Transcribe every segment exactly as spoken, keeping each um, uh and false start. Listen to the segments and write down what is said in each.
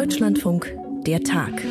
Deutschlandfunk, der Tag.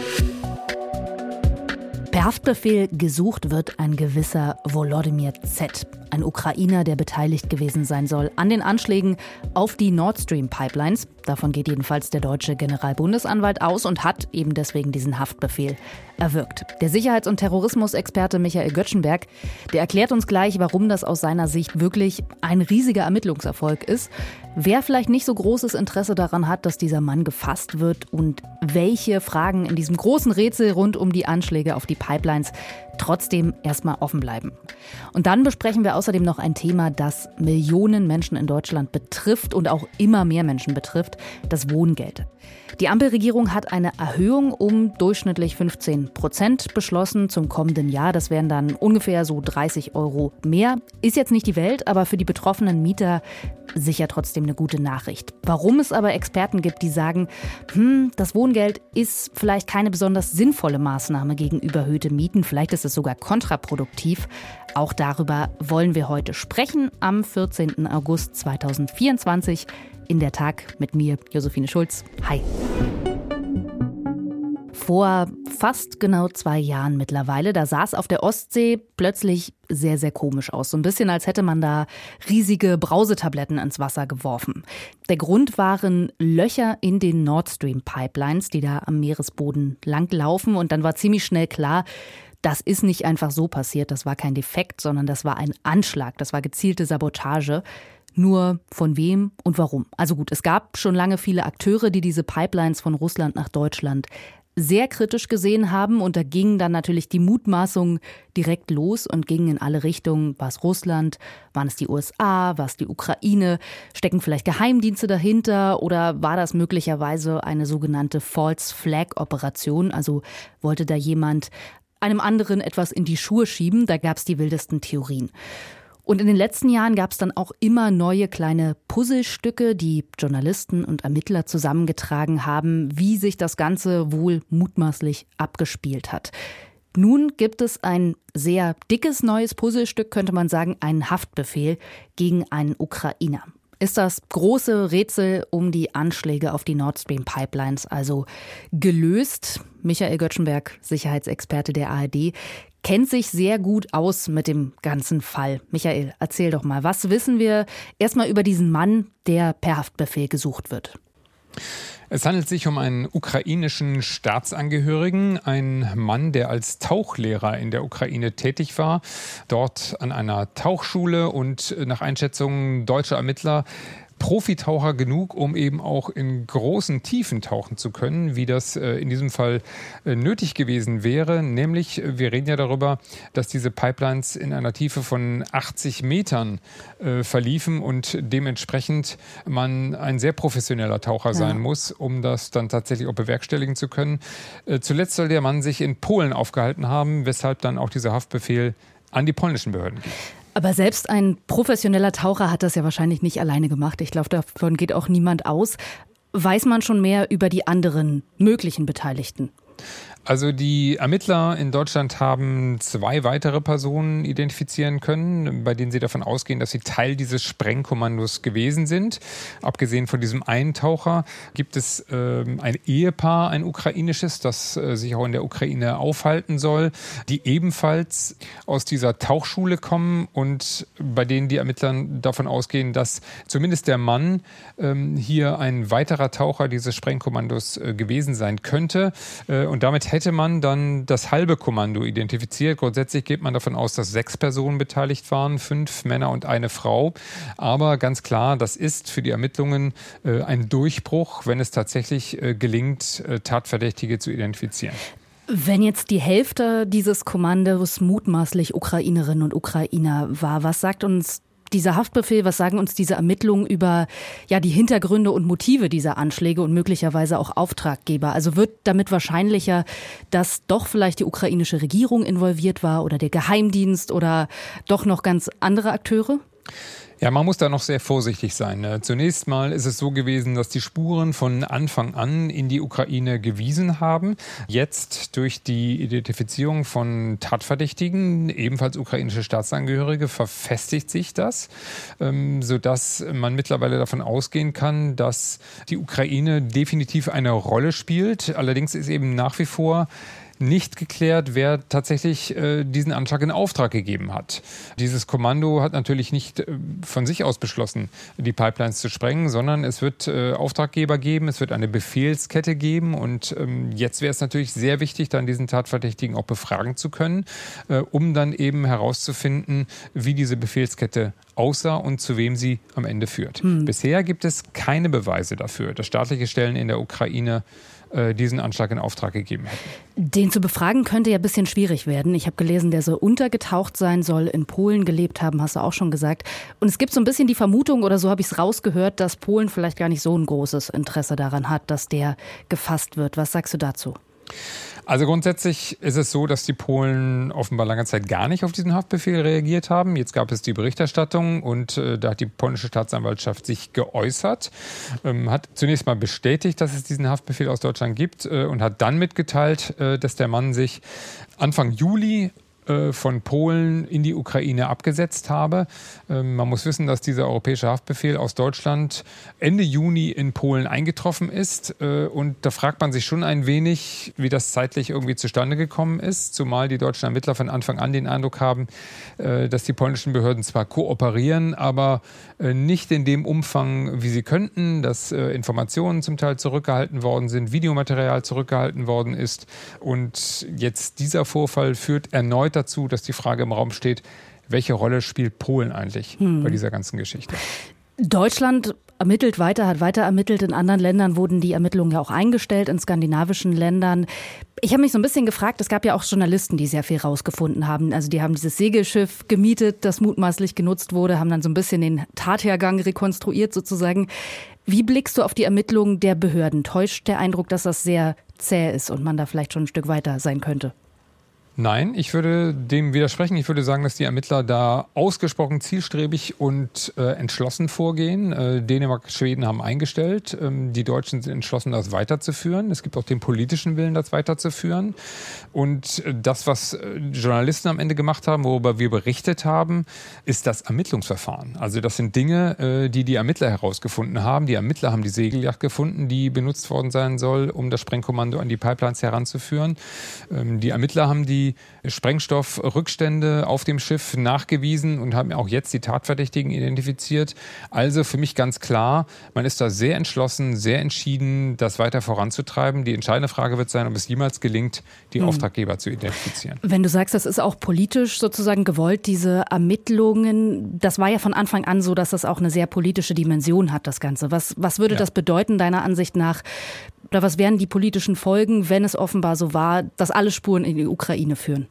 Per Haftbefehl gesucht wird ein gewisser Volodymyr Z., ein Ukrainer, der beteiligt gewesen sein soll an den Anschlägen auf die Nord Stream Pipelines. Davon geht jedenfalls der deutsche Generalbundesanwalt aus und hat eben deswegen diesen Haftbefehl erwirkt. Der Sicherheits- und Terrorismusexperte Michael Göttschenberg, der erklärt uns gleich, warum das aus seiner Sicht wirklich ein riesiger Ermittlungserfolg ist, wer vielleicht nicht so großes Interesse daran hat, dass dieser Mann gefasst wird und welche Fragen in diesem großen Rätsel rund um die Anschläge auf die Pipelines trotzdem erstmal offen bleiben. Und dann besprechen wir außerdem noch ein Thema, das Millionen Menschen in Deutschland betrifft und auch immer mehr Menschen betrifft, das Wohngeld. Die Ampelregierung hat eine Erhöhung um durchschnittlich fünfzehn Prozent beschlossen zum kommenden Jahr. Das wären dann ungefähr so dreißig Euro mehr. Ist jetzt nicht die Welt, aber für die betroffenen Mieter sicher trotzdem eine gute Nachricht. Warum es aber Experten gibt, die sagen, hm, das Wohngeld ist vielleicht keine besonders sinnvolle Maßnahme gegen überhöhte Mieten. Vielleicht ist es sogar kontraproduktiv. Auch darüber wollen wir heute sprechen am vierzehnten August zweitausendvierundzwanzig. In der Tag mit mir, Josephine Schulz. Hi. Vor fast genau zwei Jahren mittlerweile, da sah es auf der Ostsee plötzlich sehr, sehr komisch aus. So ein bisschen, als hätte man da riesige Brausetabletten ins Wasser geworfen. Der Grund waren Löcher in den Nord Stream Pipelines, die da am Meeresboden langlaufen. Und dann war ziemlich schnell klar, das ist nicht einfach so passiert, das war kein Defekt, sondern das war ein Anschlag, das war gezielte Sabotage. Nur von wem und warum? Also gut, es gab schon lange viele Akteure, die diese Pipelines von Russland nach Deutschland sehr kritisch gesehen haben. Und da gingen dann natürlich die Mutmaßungen direkt los und gingen in alle Richtungen. War es Russland? Waren es die U S A? War es die Ukraine? Stecken vielleicht Geheimdienste dahinter? Oder war das möglicherweise eine sogenannte False Flag Operation? Also wollte da jemand einem anderen etwas in die Schuhe schieben? Da gab es die wildesten Theorien. Und in den letzten Jahren gab es dann auch immer neue kleine Puzzlestücke, die Journalisten und Ermittler zusammengetragen haben, wie sich das Ganze wohl mutmaßlich abgespielt hat. Nun gibt es ein sehr dickes neues Puzzlestück, könnte man sagen, einen Haftbefehl gegen einen Ukrainer. Ist das große Rätsel um die Anschläge auf die Nord Stream Pipelines also gelöst? Michael Göttschenberg, Sicherheitsexperte der A R D, kennt sich sehr gut aus mit dem ganzen Fall. Michael, erzähl doch mal, was wissen wir erstmal über diesen Mann, der per Haftbefehl gesucht wird? Es handelt sich um einen ukrainischen Staatsangehörigen, ein Mann, der als Tauchlehrer in der Ukraine tätig war, dort an einer Tauchschule und nach Einschätzung deutscher Ermittler Profitaucher genug, um eben auch in großen Tiefen tauchen zu können, wie das äh, in diesem Fall äh, nötig gewesen wäre. Nämlich, wir reden ja darüber, dass diese Pipelines in einer Tiefe von achtzig Metern äh, verliefen und dementsprechend man ein sehr professioneller Taucher ja. sein muss, um das dann tatsächlich auch bewerkstelligen zu können. Äh, zuletzt soll der Mann sich in Polen aufgehalten haben, weshalb dann auch dieser Haftbefehl an die polnischen Behörden geht. Aber selbst ein professioneller Taucher hat das ja wahrscheinlich nicht alleine gemacht. Ich glaube, davon geht auch niemand aus. Weiß man schon mehr über die anderen möglichen Beteiligten? Also die Ermittler in Deutschland haben zwei weitere Personen identifizieren können, bei denen sie davon ausgehen, dass sie Teil dieses Sprengkommandos gewesen sind. Abgesehen von diesem Eintaucher gibt es äh, ein Ehepaar, ein ukrainisches, das äh, sich auch in der Ukraine aufhalten soll, die ebenfalls aus dieser Tauchschule kommen und bei denen die Ermittler davon ausgehen, dass zumindest der Mann äh, hier ein weiterer Taucher dieses Sprengkommandos äh, gewesen sein könnte. Äh, und damit hätte man dann das halbe Kommando identifiziert. Grundsätzlich geht man davon aus, dass sechs Personen beteiligt waren, fünf Männer und eine Frau. Aber ganz klar, das ist für die Ermittlungen äh, ein Durchbruch, wenn es tatsächlich äh, gelingt, äh, Tatverdächtige zu identifizieren. Wenn jetzt die Hälfte dieses Kommandos mutmaßlich Ukrainerinnen und Ukrainer war, was sagt uns dieser Haftbefehl, was sagen uns diese Ermittlungen über ja, die Hintergründe und Motive dieser Anschläge und möglicherweise auch Auftraggeber? Also wird damit wahrscheinlicher, dass doch vielleicht die ukrainische Regierung involviert war oder der Geheimdienst oder doch noch ganz andere Akteure? Ja, man muss da noch sehr vorsichtig sein. Zunächst mal ist es so gewesen, dass die Spuren von Anfang an in die Ukraine gewiesen haben. Jetzt durch die Identifizierung von Tatverdächtigen, ebenfalls ukrainische Staatsangehörige, verfestigt sich das, sodass man mittlerweile davon ausgehen kann, dass die Ukraine definitiv eine Rolle spielt. Allerdings ist eben nach wie vor nicht geklärt, wer tatsächlich äh, diesen Anschlag in Auftrag gegeben hat. Dieses Kommando hat natürlich nicht äh, von sich aus beschlossen, die Pipelines zu sprengen, sondern es wird äh, Auftraggeber geben, es wird eine Befehlskette geben und ähm, jetzt wäre es natürlich sehr wichtig, dann diesen Tatverdächtigen auch befragen zu können, äh, um dann eben herauszufinden, wie diese Befehlskette aussah und zu wem sie am Ende führt. Hm. Bisher gibt es keine Beweise dafür, dass staatliche Stellen in der Ukraine diesen Anschlag in Auftrag gegeben hätten. Den zu befragen könnte ja ein bisschen schwierig werden. Ich habe gelesen, der so untergetaucht sein soll, in Polen gelebt haben, hast du auch schon gesagt. Und es gibt so ein bisschen die Vermutung, oder so habe ich es rausgehört, dass Polen vielleicht gar nicht so ein großes Interesse daran hat, dass der gefasst wird. Was sagst du dazu? Also grundsätzlich ist es so, dass die Polen offenbar lange Zeit gar nicht auf diesen Haftbefehl reagiert haben. Jetzt gab es die Berichterstattung und äh, da hat die polnische Staatsanwaltschaft sich geäußert, ähm, hat zunächst mal bestätigt, dass es diesen Haftbefehl aus Deutschland gibt äh, und hat dann mitgeteilt, äh, dass der Mann sich Anfang Juli von Polen in die Ukraine abgesetzt habe. Man muss wissen, dass dieser europäische Haftbefehl aus Deutschland Ende Juni in Polen eingetroffen ist. Und da fragt man sich schon ein wenig, wie das zeitlich irgendwie zustande gekommen ist. Zumal die deutschen Ermittler von Anfang an den Eindruck haben, dass die polnischen Behörden zwar kooperieren, aber nicht in dem Umfang, wie sie könnten, dass Informationen zum Teil zurückgehalten worden sind, Videomaterial zurückgehalten worden ist. Und jetzt dieser Vorfall führt erneut dazu, dass die Frage im Raum steht, welche Rolle spielt Polen eigentlich hm. bei dieser ganzen Geschichte? Deutschland ermittelt weiter, hat weiter ermittelt. In anderen Ländern wurden die Ermittlungen ja auch eingestellt, in skandinavischen Ländern. Ich habe mich so ein bisschen gefragt, es gab ja auch Journalisten, die sehr viel rausgefunden haben. Also die haben dieses Segelschiff gemietet, das mutmaßlich genutzt wurde, haben dann so ein bisschen den Tathergang rekonstruiert sozusagen. Wie blickst du auf die Ermittlungen der Behörden? Täuscht der Eindruck, dass das sehr zäh ist und man da vielleicht schon ein Stück weiter sein könnte? Nein, ich würde dem widersprechen. Ich würde sagen, dass die Ermittler da ausgesprochen zielstrebig und äh, entschlossen vorgehen. Äh, Dänemark, Schweden haben eingestellt. Ähm, die Deutschen sind entschlossen, das weiterzuführen. Es gibt auch den politischen Willen, das weiterzuführen. Und äh, das, was äh, Journalisten am Ende gemacht haben, worüber wir berichtet haben, ist das Ermittlungsverfahren. Also das sind Dinge, äh, die die Ermittler herausgefunden haben. Die Ermittler haben die Segelyacht gefunden, die benutzt worden sein soll, um das Sprengkommando an die Pipelines heranzuführen. Ähm, die Ermittler haben die Sprengstoffrückstände auf dem Schiff nachgewiesen und haben auch jetzt die Tatverdächtigen identifiziert. Also für mich ganz klar, man ist da sehr entschlossen, sehr entschieden, das weiter voranzutreiben. Die entscheidende Frage wird sein, ob es jemals gelingt, die hm. Auftraggeber zu identifizieren. Wenn du sagst, das ist auch politisch sozusagen gewollt, diese Ermittlungen, das war ja von Anfang an so, dass das auch eine sehr politische Dimension hat, das Ganze. Was, was würde ja. das bedeuten, deiner Ansicht nach? Oder was wären die politischen Folgen, wenn es offenbar so war, dass alle Spuren in die Ukraine führen?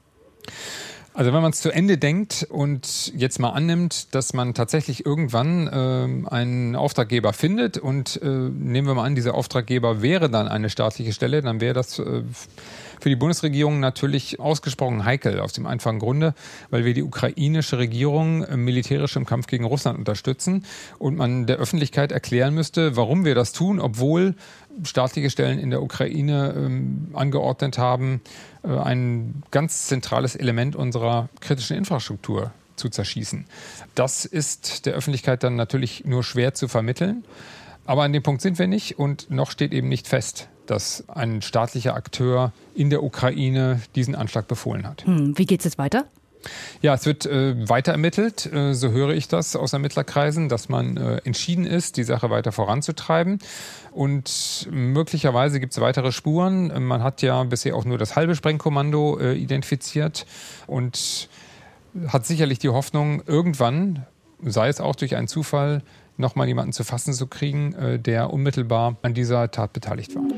Also wenn man es zu Ende denkt und jetzt mal annimmt, dass man tatsächlich irgendwann äh, einen Auftraggeber findet und äh, nehmen wir mal an, dieser Auftraggeber wäre dann eine staatliche Stelle, dann wäre das äh, für die Bundesregierung natürlich ausgesprochen heikel, aus dem einfachen Grunde, weil wir die ukrainische Regierung militärisch im Kampf gegen Russland unterstützen und man der Öffentlichkeit erklären müsste, warum wir das tun, obwohl staatliche Stellen in der Ukraine ähm, angeordnet haben, äh, ein ganz zentrales Element unserer kritischen Infrastruktur zu zerschießen. Das ist der Öffentlichkeit dann natürlich nur schwer zu vermitteln. Aber an dem Punkt sind wir nicht und noch steht eben nicht fest, dass ein staatlicher Akteur in der Ukraine diesen Anschlag befohlen hat. Hm, wie geht es jetzt weiter? Ja, es wird äh, weiter ermittelt, äh, so höre ich das aus Ermittlerkreisen, dass man äh, entschieden ist, die Sache weiter voranzutreiben. Und möglicherweise gibt es weitere Spuren. Man hat ja bisher auch nur das halbe Sprengkommando äh, identifiziert und hat sicherlich die Hoffnung, irgendwann, sei es auch durch einen Zufall, nochmal jemanden zu fassen zu kriegen, äh, der unmittelbar an dieser Tat beteiligt war.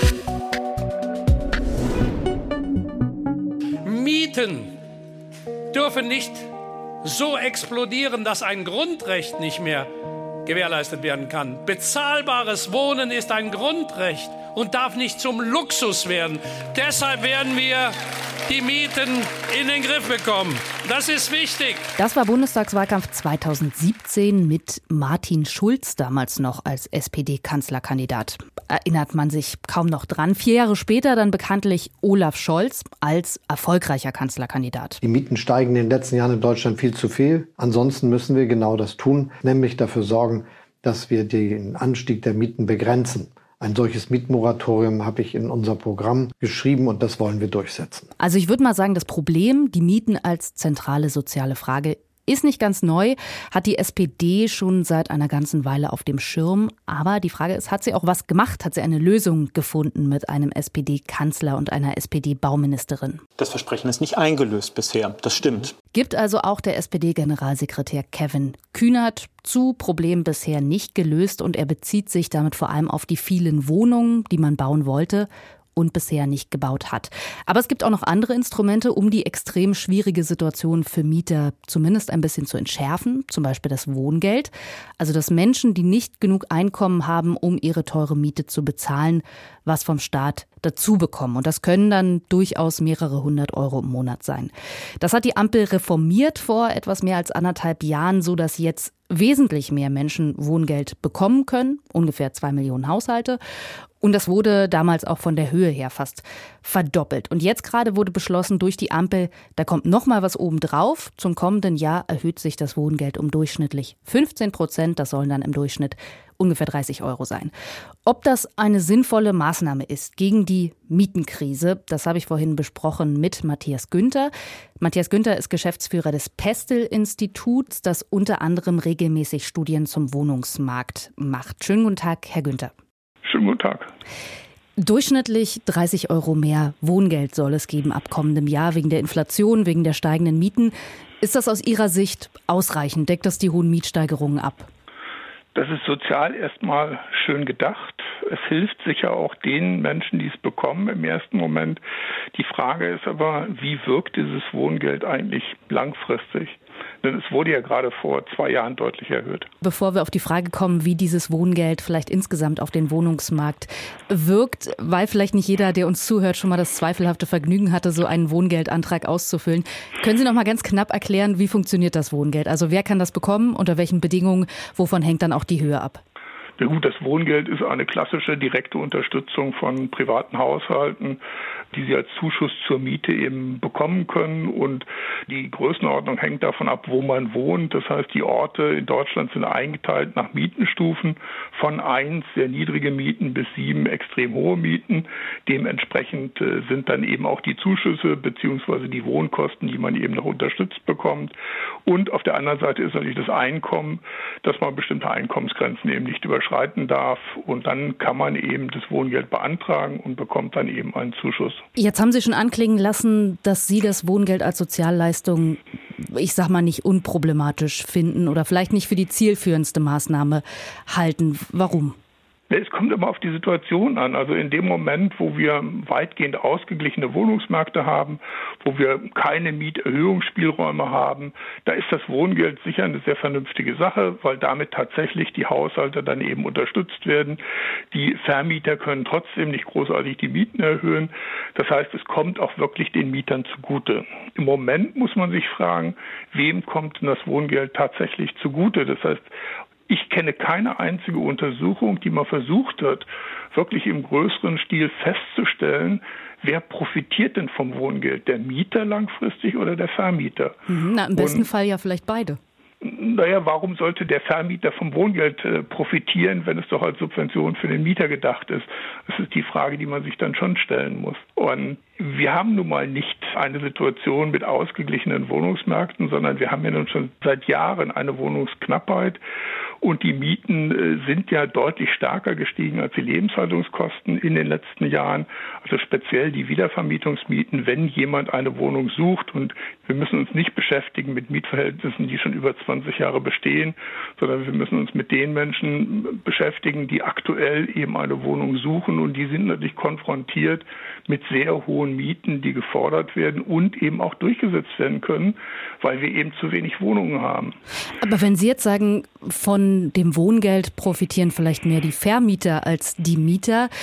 Mieten dürfen nicht so explodieren, dass ein Grundrecht nicht mehr gewährleistet werden kann. Bezahlbares Wohnen ist ein Grundrecht und darf nicht zum Luxus werden. Deshalb werden wir die Mieten in den Griff bekommen. Das ist wichtig. Das war Bundestagswahlkampf zweitausendsiebzehn mit Martin Schulz, damals noch als S P D-Kanzlerkandidat. Erinnert man sich kaum noch dran. Vier Jahre später dann bekanntlich Olaf Scholz als erfolgreicher Kanzlerkandidat. Die Mieten steigen in den letzten Jahren in Deutschland viel zu viel. Ansonsten müssen wir genau das tun, nämlich dafür sorgen, dass wir den Anstieg der Mieten begrenzen. Ein solches Mietmoratorium habe ich in unser Programm geschrieben und das wollen wir durchsetzen. Also ich würde mal sagen, das Problem, die Mieten als zentrale soziale Frage, ist nicht ganz neu, hat die S P D schon seit einer ganzen Weile auf dem Schirm. Aber die Frage ist, hat sie auch was gemacht? Hat sie eine Lösung gefunden mit einem S P D-Kanzler und einer S P D-Bauministerin? Das Versprechen ist nicht eingelöst bisher, das stimmt. Gibt also auch der S P D-Generalsekretär Kevin Kühnert zu, Problem bisher nicht gelöst. Und er bezieht sich damit vor allem auf die vielen Wohnungen, die man bauen wollte und bisher nicht gebaut hat. Aber es gibt auch noch andere Instrumente, um die extrem schwierige Situation für Mieter zumindest ein bisschen zu entschärfen. Zum Beispiel das Wohngeld. Also dass Menschen, die nicht genug Einkommen haben, um ihre teure Miete zu bezahlen, was vom Staat dazu bekommen. Und das können dann durchaus mehrere hundert Euro im Monat sein. Das hat die Ampel reformiert vor etwas mehr als anderthalb Jahren, so dass jetzt wesentlich mehr Menschen Wohngeld bekommen können. Ungefähr zwei Millionen Haushalte. Und das wurde damals auch von der Höhe her fast verdoppelt. Und jetzt gerade wurde beschlossen durch die Ampel, da kommt noch mal was obendrauf. Zum kommenden Jahr erhöht sich das Wohngeld um durchschnittlich fünfzehn Prozent. Das sollen dann im Durchschnitt ungefähr dreißig Euro sein. Ob das eine sinnvolle Maßnahme ist gegen die Mietenkrise, das habe ich vorhin besprochen mit Matthias Günther. Matthias Günther ist Geschäftsführer des Pestel-Instituts, das unter anderem regelmäßig Studien zum Wohnungsmarkt macht. Schönen guten Tag, Herr Günther. Schönen guten Tag. Durchschnittlich dreißig Euro mehr Wohngeld soll es geben ab kommendem Jahr wegen der Inflation, wegen der steigenden Mieten. Ist das aus Ihrer Sicht ausreichend? Deckt das die hohen Mietsteigerungen ab? Das ist sozial erstmal schön gedacht. Es hilft sicher auch den Menschen, die es bekommen im ersten Moment. Die Frage ist aber, wie wirkt dieses Wohngeld eigentlich langfristig? Denn es wurde ja gerade vor zwei Jahren deutlich erhöht. Bevor wir auf die Frage kommen, wie dieses Wohngeld vielleicht insgesamt auf den Wohnungsmarkt wirkt, weil vielleicht nicht jeder, der uns zuhört, schon mal das zweifelhafte Vergnügen hatte, so einen Wohngeldantrag auszufüllen. Können Sie noch mal ganz knapp erklären, wie funktioniert das Wohngeld? Also wer kann das bekommen, unter welchen Bedingungen, wovon hängt dann auch die Höhe ab? Ja gut, das Wohngeld ist eine klassische direkte Unterstützung von privaten Haushalten, die sie als Zuschuss zur Miete eben bekommen können. Und die Größenordnung hängt davon ab, wo man wohnt. Das heißt, die Orte in Deutschland sind eingeteilt nach Mietenstufen von eins, sehr niedrige Mieten, bis sieben, extrem hohe Mieten. Dementsprechend sind dann eben auch die Zuschüsse bzw. die Wohnkosten, die man eben noch unterstützt bekommt. Und auf der anderen Seite ist natürlich das Einkommen, dass man bestimmte Einkommensgrenzen eben nicht überschreiten darf. Und dann kann man eben das Wohngeld beantragen und bekommt dann eben einen Zuschuss. Jetzt haben Sie schon anklingen lassen, dass Sie das Wohngeld als Sozialleistung, ich sag mal, nicht unproblematisch finden oder vielleicht nicht für die zielführendste Maßnahme halten. Warum? Es kommt immer auf die Situation an. Also in dem Moment, wo wir weitgehend ausgeglichene Wohnungsmärkte haben, wo wir keine Mieterhöhungsspielräume haben, da ist das Wohngeld sicher eine sehr vernünftige Sache, weil damit tatsächlich die Haushalte dann eben unterstützt werden. Die Vermieter können trotzdem nicht großartig die Mieten erhöhen. Das heißt, es kommt auch wirklich den Mietern zugute. Im Moment muss man sich fragen, wem kommt denn das Wohngeld tatsächlich zugute? Das heißt, ich kenne keine einzige Untersuchung, die mal versucht hat, wirklich im größeren Stil festzustellen, wer profitiert denn vom Wohngeld? Der Mieter langfristig oder der Vermieter? Na, im besten Und, Fall ja vielleicht beide. Naja, warum sollte der Vermieter vom Wohngeld äh, profitieren, wenn es doch als Subvention für den Mieter gedacht ist? Das ist die Frage, die man sich dann schon stellen muss. Und wir haben nun mal nicht eine Situation mit ausgeglichenen Wohnungsmärkten, sondern wir haben ja nun schon seit Jahren eine Wohnungsknappheit. Und die Mieten äh, sind ja deutlich stärker gestiegen als die Lebenshaltungskosten in den letzten Jahren. Also speziell die Wiedervermietungsmieten, wenn jemand eine Wohnung sucht. Und wir müssen uns nicht beschäftigen mit Mietverhältnissen, die schon über zwanzig Jahre bestehen, sondern wir müssen uns mit den Menschen beschäftigen, die aktuell eben eine Wohnung suchen. Und die sind natürlich konfrontiert mit sehr hohen Mieten, die gefordert werden und eben auch durchgesetzt werden können, weil wir eben zu wenig Wohnungen haben. Aber wenn Sie jetzt sagen, von dem Wohngeld profitieren vielleicht mehr die Vermieter als die Mieter,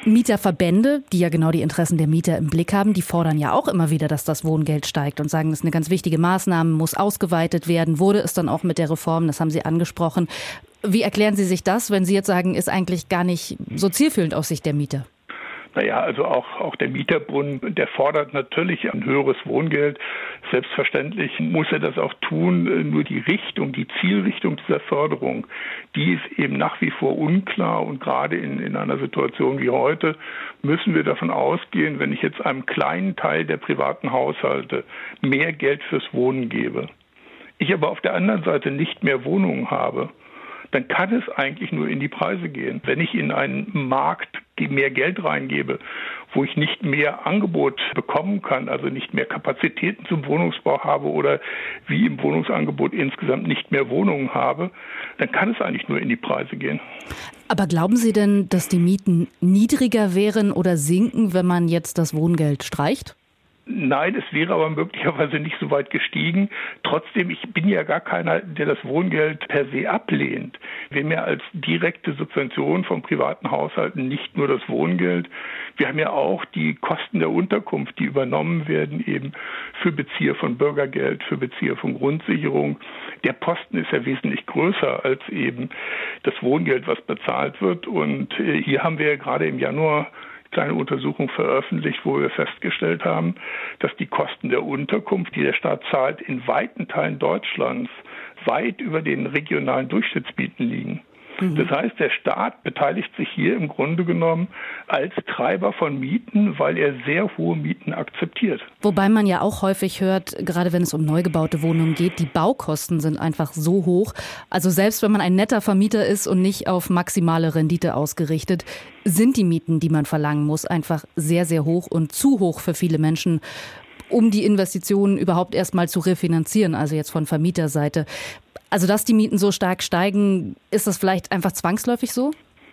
Mieterverbände, die ja genau die Interessen der Mieter im Blick haben, die fordern ja auch immer wieder, dass das Wohngeld steigt und sagen, das ist eine ganz wichtige Maßnahme, muss ausgeweitet werden, wurde es dann auch mit der Reform, das haben Sie angesprochen. Wie erklären Sie sich das, wenn Sie jetzt sagen, ist eigentlich gar nicht so zielführend aus Sicht der Mieter? Naja, also auch, auch der Mieterbund, der fordert natürlich ein höheres Wohngeld. Selbstverständlich muss er das auch tun. Nur die Richtung, die Zielrichtung dieser Förderung, die ist eben nach wie vor unklar. Und gerade in, in einer Situation wie heute müssen wir davon ausgehen, wenn ich jetzt einem kleinen Teil der privaten Haushalte mehr Geld fürs Wohnen gebe, ich aber auf der anderen Seite nicht mehr Wohnungen habe, dann kann es eigentlich nur in die Preise gehen. Wenn ich in einen Markt mehr Geld reingebe, wo ich nicht mehr Angebot bekommen kann, also nicht mehr Kapazitäten zum Wohnungsbau habe oder wie im Wohnungsangebot insgesamt nicht mehr Wohnungen habe, dann kann es eigentlich nur in die Preise gehen. Aber glauben Sie denn, dass die Mieten niedriger wären oder sinken, wenn man jetzt das Wohngeld streicht? Nein, es wäre aber möglicherweise nicht so weit gestiegen. Trotzdem, ich bin ja gar keiner, der das Wohngeld per se ablehnt. Wir haben ja als direkte Subvention von privaten Haushalten nicht nur das Wohngeld. Wir haben ja auch die Kosten der Unterkunft, die übernommen werden, eben für Bezieher von Bürgergeld, für Bezieher von Grundsicherung. Der Posten ist ja wesentlich größer als eben das Wohngeld, was bezahlt wird. Und hier haben wir ja gerade im Januar eine Untersuchung veröffentlicht, wo wir festgestellt haben, dass die Kosten der Unterkunft, die der Staat zahlt, in weiten Teilen Deutschlands weit über den regionalen Durchschnittsmieten liegen. Mhm. Das heißt, der Staat beteiligt sich hier im Grunde genommen als Treiber von Mieten, weil er sehr hohe Mieten akzeptiert. Wobei man ja auch häufig hört, gerade wenn es um neu gebaute Wohnungen geht, die Baukosten sind einfach so hoch. Also selbst wenn man ein netter Vermieter ist und nicht auf maximale Rendite ausgerichtet, sind die Mieten, die man verlangen muss, einfach sehr, sehr hoch und zu hoch für viele Menschen, um die Investitionen überhaupt erst mal zu refinanzieren, also jetzt von Vermieterseite. Also dass die Mieten so stark steigen, ist das vielleicht einfach zwangsläufig so?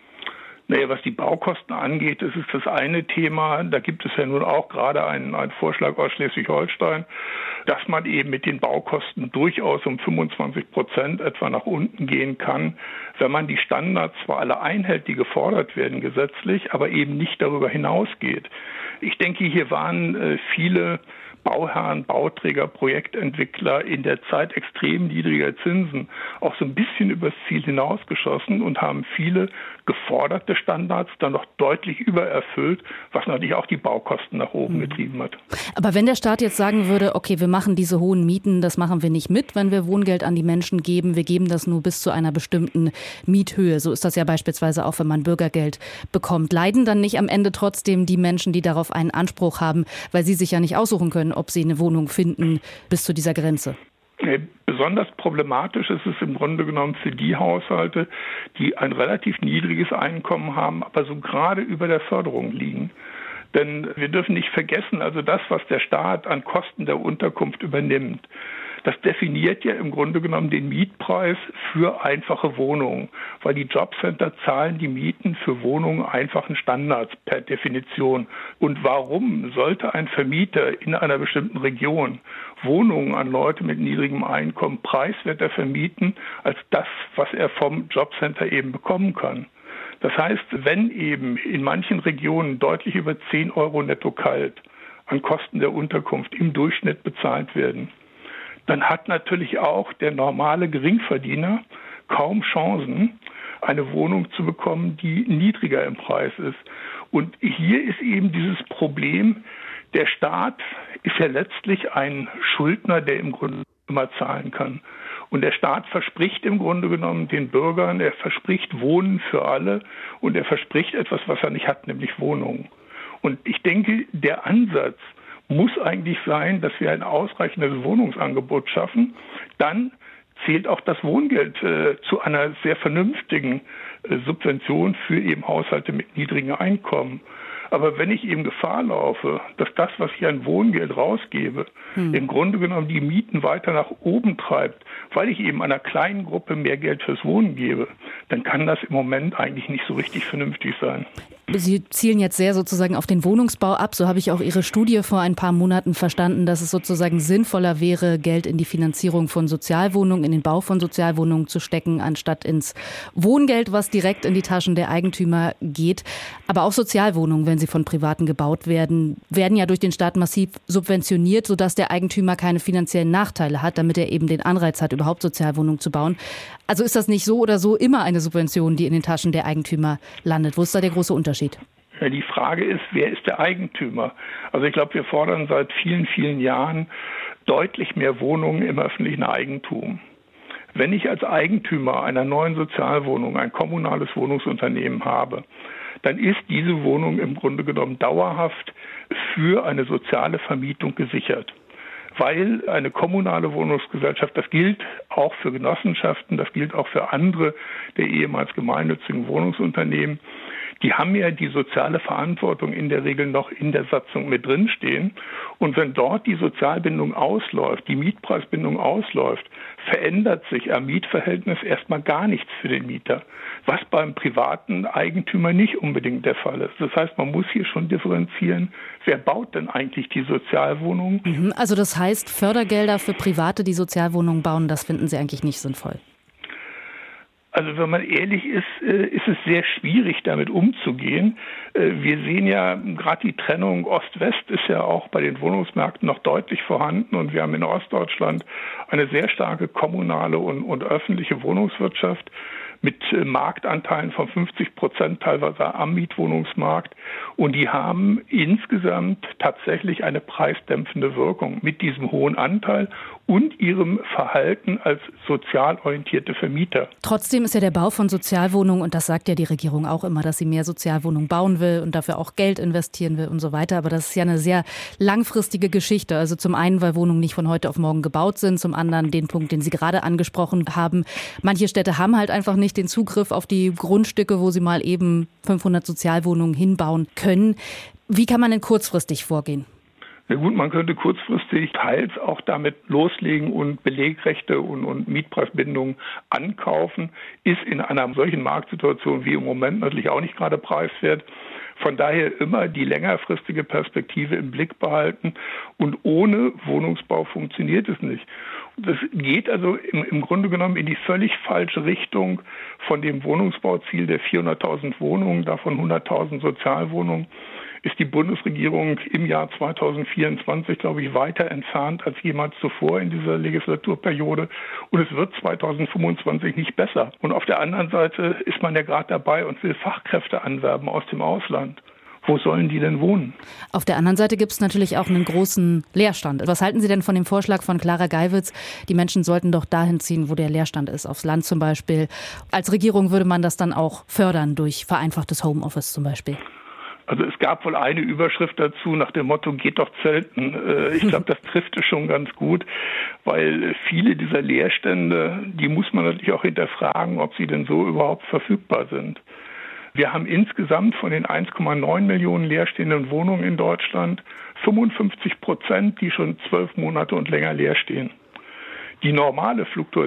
Naja, was die Baukosten angeht, das ist das eine Thema. Da gibt es ja nun auch gerade einen, einen Vorschlag aus Schleswig-Holstein, dass man eben mit den Baukosten durchaus um fünfundzwanzig Prozent etwa nach unten gehen kann, wenn man die Standards zwar alle einhält, die gefordert werden gesetzlich, aber eben nicht darüber hinausgeht. Ich denke, hier waren äh, viele Bauherren, Bauträger, Projektentwickler in der Zeit extrem niedriger Zinsen auch so ein bisschen übers Ziel hinausgeschossen und haben viele geforderte Standards dann noch deutlich übererfüllt, was natürlich auch die Baukosten nach oben mhm. getrieben hat. Aber wenn der Staat jetzt sagen würde, okay, wir machen diese hohen Mieten, das machen wir nicht mit, wenn wir Wohngeld an die Menschen geben, wir geben das nur bis zu einer bestimmten Miethöhe. So ist das ja beispielsweise auch, wenn man Bürgergeld bekommt. Leiden dann nicht am Ende trotzdem die Menschen, die darauf einen Anspruch haben, weil sie sich ja nicht aussuchen können, ob sie eine Wohnung finden bis zu dieser Grenze? Besonders problematisch ist es im Grunde genommen für die Haushalte, die ein relativ niedriges Einkommen haben, aber so gerade über der Förderung liegen. Denn wir dürfen nicht vergessen, also das, was der Staat an Kosten der Unterkunft übernimmt, das definiert ja im Grunde genommen den Mietpreis für einfache Wohnungen, weil die Jobcenter zahlen die Mieten für Wohnungen einfachen Standards per Definition. Und warum sollte ein Vermieter in einer bestimmten Region Wohnungen an Leute mit niedrigem Einkommen preiswerter vermieten, als das, was er vom Jobcenter eben bekommen kann? Das heißt, wenn eben in manchen Regionen deutlich über zehn Euro netto kalt an Kosten der Unterkunft im Durchschnitt bezahlt werden, dann hat natürlich auch der normale Geringverdiener kaum Chancen, eine Wohnung zu bekommen, die niedriger im Preis ist. Und hier ist eben dieses Problem, der Staat ist ja letztlich ein Schuldner, der im Grunde immer zahlen kann. Und der Staat verspricht im Grunde genommen den Bürgern, er verspricht Wohnen für alle und er verspricht etwas, was er nicht hat, nämlich Wohnungen. Und ich denke, der Ansatz muss eigentlich sein, dass wir ein ausreichendes Wohnungsangebot schaffen. Dann zählt auch das Wohngeld äh, zu einer sehr vernünftigen äh, Subvention für eben Haushalte mit niedrigem Einkommen. Aber wenn ich eben Gefahr laufe, dass das, was ich an Wohngeld rausgebe, hm. im Grunde genommen die Mieten weiter nach oben treibt, weil ich eben einer kleinen Gruppe mehr Geld fürs Wohnen gebe, dann kann das im Moment eigentlich nicht so richtig vernünftig sein. Sie zielen jetzt sehr sozusagen auf den Wohnungsbau ab. So habe ich auch Ihre Studie vor ein paar Monaten verstanden, dass es sozusagen sinnvoller wäre, Geld in die Finanzierung von Sozialwohnungen, in den Bau von Sozialwohnungen zu stecken, anstatt ins Wohngeld, was direkt in die Taschen der Eigentümer geht. Aber auch Sozialwohnungen, wenn sie von Privaten gebaut werden, werden ja durch den Staat massiv subventioniert, sodass der Eigentümer keine finanziellen Nachteile hat, damit er eben den Anreiz hat, überhaupt Sozialwohnungen zu bauen. Also ist das nicht so oder so immer eine Subvention, die in den Taschen der Eigentümer landet? Wo ist da der große Unterschied? Ja, die Frage ist, wer ist der Eigentümer? Also ich glaube, wir fordern seit vielen, vielen Jahren deutlich mehr Wohnungen im öffentlichen Eigentum. Wenn ich als Eigentümer einer neuen Sozialwohnung ein kommunales Wohnungsunternehmen habe, dann ist diese Wohnung im Grunde genommen dauerhaft für eine soziale Vermietung gesichert. Weil eine kommunale Wohnungsgesellschaft, das gilt auch für Genossenschaften, das gilt auch für andere der ehemals gemeinnützigen Wohnungsunternehmen, die haben ja die soziale Verantwortung in der Regel noch in der Satzung mit drinstehen. Und wenn dort die Sozialbindung ausläuft, die Mietpreisbindung ausläuft, verändert sich am Mietverhältnis erstmal gar nichts für den Mieter, was beim privaten Eigentümer nicht unbedingt der Fall ist. Das heißt, man muss hier schon differenzieren, wer baut denn eigentlich die Sozialwohnungen? Also das heißt, Fördergelder für Private, die Sozialwohnungen bauen, das finden Sie eigentlich nicht sinnvoll? Also wenn man ehrlich ist, ist es sehr schwierig, damit umzugehen. Wir sehen ja gerade die Trennung Ost-West ist ja auch bei den Wohnungsmärkten noch deutlich vorhanden und wir haben in Ostdeutschland eine sehr starke kommunale und, und öffentliche Wohnungswirtschaft mit Marktanteilen von fünfzig Prozent teilweise am Mietwohnungsmarkt. Und die haben insgesamt tatsächlich eine preisdämpfende Wirkung mit diesem hohen Anteil und ihrem Verhalten als sozial orientierte Vermieter. Trotzdem ist ja der Bau von Sozialwohnungen, und das sagt ja die Regierung auch immer, dass sie mehr Sozialwohnungen bauen will und dafür auch Geld investieren will und so weiter. Aber das ist ja eine sehr langfristige Geschichte. Also zum einen, weil Wohnungen nicht von heute auf morgen gebaut sind, zum anderen den Punkt, den Sie gerade angesprochen haben. Manche Städte haben halt einfach nicht den Zugriff auf die Grundstücke, wo sie mal eben fünfhundert Sozialwohnungen hinbauen können. Wie kann man denn kurzfristig vorgehen? Ja gut, man könnte kurzfristig teils auch damit loslegen und Belegrechte und, und Mietpreisbindungen ankaufen. Ist in einer solchen Marktsituation wie im Moment natürlich auch nicht gerade preiswert. Von daher immer die längerfristige Perspektive im Blick behalten. Und ohne Wohnungsbau funktioniert es nicht. Das geht also im, im Grunde genommen in die völlig falsche Richtung von dem Wohnungsbauziel der vierhunderttausend Wohnungen, davon hunderttausend Sozialwohnungen. Ist die Bundesregierung im Jahr zweitausendvierundzwanzig, glaube ich, weiter entfernt als jemals zuvor in dieser Legislaturperiode. Und es wird zweitausendfünfundzwanzig nicht besser. Und auf der anderen Seite ist man ja gerade dabei und will Fachkräfte anwerben aus dem Ausland. Wo sollen die denn wohnen? Auf der anderen Seite gibt es natürlich auch einen großen Leerstand. Was halten Sie denn von dem Vorschlag von Clara Geiwitz? Die Menschen sollten doch dahin ziehen, wo der Leerstand ist, aufs Land zum Beispiel. Als Regierung würde man das dann auch fördern durch vereinfachtes Homeoffice zum Beispiel. Also es gab wohl eine Überschrift dazu nach dem Motto, geht doch zelten. Ich glaube, das trifft es schon ganz gut, weil viele dieser Leerstände, die muss man natürlich auch hinterfragen, ob sie denn so überhaupt verfügbar sind. Wir haben insgesamt von den eins Komma neun Millionen leerstehenden Wohnungen in Deutschland fünfundfünfzig Prozent, die schon zwölf Monate und länger leer stehen. Die normale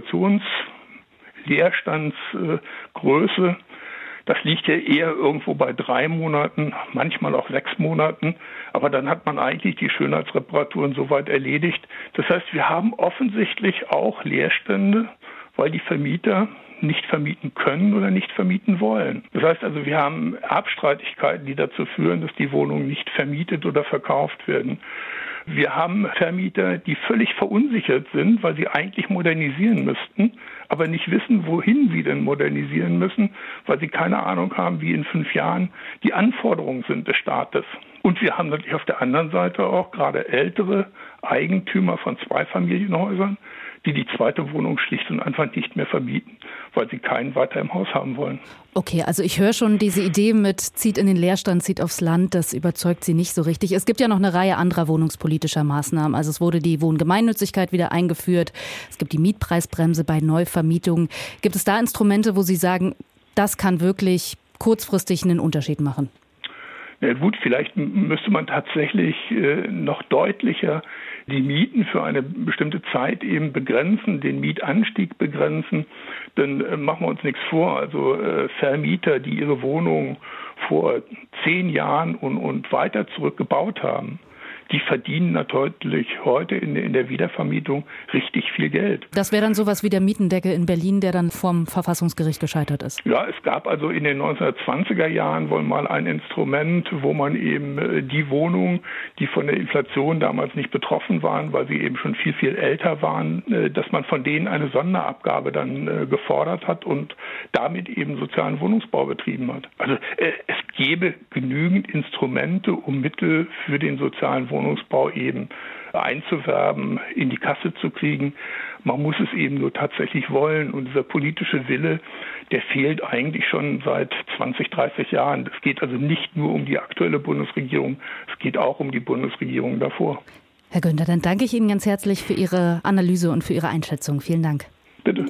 Fluktuationsleerstandsgröße, das liegt ja eher irgendwo bei drei Monaten, manchmal auch sechs Monaten. Aber dann hat man eigentlich die Schönheitsreparaturen soweit erledigt. Das heißt, wir haben offensichtlich auch Leerstände, weil die Vermieter nicht vermieten können oder nicht vermieten wollen. Das heißt also, wir haben Erbstreitigkeiten, die dazu führen, dass die Wohnungen nicht vermietet oder verkauft werden. Wir haben Vermieter, die völlig verunsichert sind, weil sie eigentlich modernisieren müssten, aber nicht wissen, wohin sie denn modernisieren müssen, weil sie keine Ahnung haben, wie in fünf Jahren die Anforderungen sind des Staates. Und wir haben natürlich auf der anderen Seite auch gerade ältere Eigentümer von Zweifamilienhäusern, die die zweite Wohnung schlicht und einfach nicht mehr vermieten, weil sie keinen weiter im Haus haben wollen. Okay, also ich höre schon diese Idee mit zieht in den Leerstand, zieht aufs Land, das überzeugt Sie nicht so richtig. Es gibt ja noch eine Reihe anderer wohnungspolitischer Maßnahmen. Also es wurde die Wohngemeinnützigkeit wieder eingeführt. Es gibt die Mietpreisbremse bei Neuvermietungen. Gibt es da Instrumente, wo Sie sagen, das kann wirklich kurzfristig einen Unterschied machen? Ja gut, vielleicht müsste man tatsächlich äh, noch deutlicher die Mieten für eine bestimmte Zeit eben begrenzen, den Mietanstieg begrenzen. Denn äh, machen wir uns nichts vor, also äh, Vermieter, die ihre Wohnung vor zehn Jahren und, und weiter zurück gebaut haben, die verdienen natürlich heute in, in der Wiedervermietung richtig viel Geld. Das wäre dann sowas wie der Mietendeckel in Berlin, der dann vom Verfassungsgericht gescheitert ist. Ja, es gab also in den neunzehnhundertzwanziger Jahren wohl mal ein Instrument, wo man eben die Wohnungen, die von der Inflation damals nicht betroffen waren, weil sie eben schon viel, viel älter waren, dass man von denen eine Sonderabgabe dann gefordert hat und damit eben sozialen Wohnungsbau betrieben hat. Also es gäbe genügend Instrumente, um Mittel für den sozialen Wohnungsbau eben einzuwerben, in die Kasse zu kriegen. Man muss es eben nur tatsächlich wollen. Und dieser politische Wille, der fehlt eigentlich schon seit zwanzig, dreißig Jahren. Es geht also nicht nur um die aktuelle Bundesregierung, es geht auch um die Bundesregierung davor. Herr Günther, dann danke ich Ihnen ganz herzlich für Ihre Analyse und für Ihre Einschätzung. Vielen Dank. Bitte.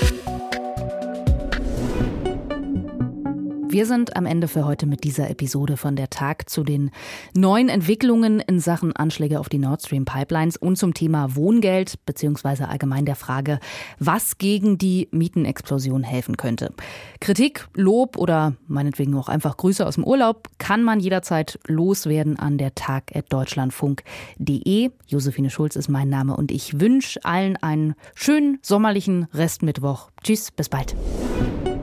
Wir sind am Ende für heute mit dieser Episode von der Tag zu den neuen Entwicklungen in Sachen Anschläge auf die Nord Stream Pipelines und zum Thema Wohngeld beziehungsweise allgemein der Frage, was gegen die Mietenexplosion helfen könnte. Kritik, Lob oder meinetwegen auch einfach Grüße aus dem Urlaub kann man jederzeit loswerden an der tag at deutschlandfunk punkt de. Josephine Schulz ist mein Name und ich wünsche allen einen schönen sommerlichen Restmittwoch. Tschüss, bis bald.